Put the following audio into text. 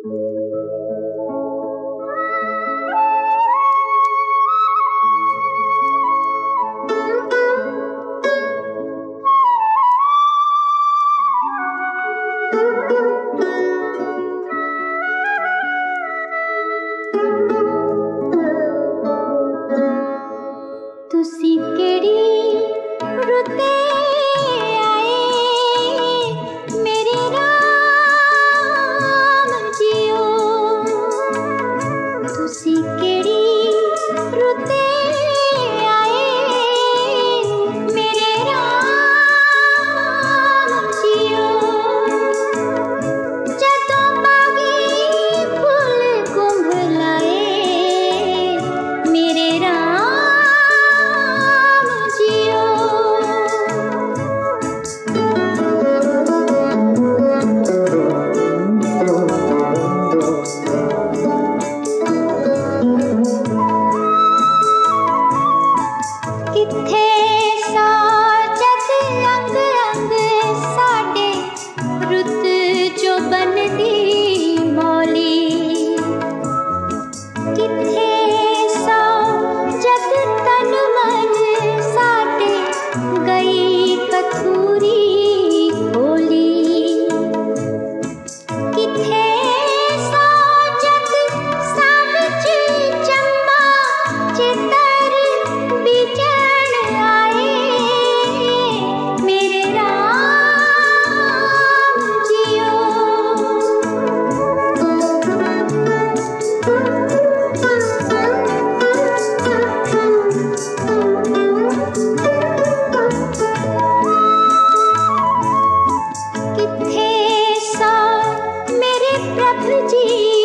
तुसी केड़ी रुते आए मेरे राम जियो, तुसी केड़ी रुते आए मेरे राम जियो, जदों बागी फुल कुंभ लाए मेरे राम किथे सो जग अंग अंग साडे रुत जो बनदी मौली, किथे सो जग तन मन साडे गई कथूरी होली, किथे सो जग सावच चम्मा चितर बिजण आए मेरे राम जियो। किथे सो मेरे प्रभु जी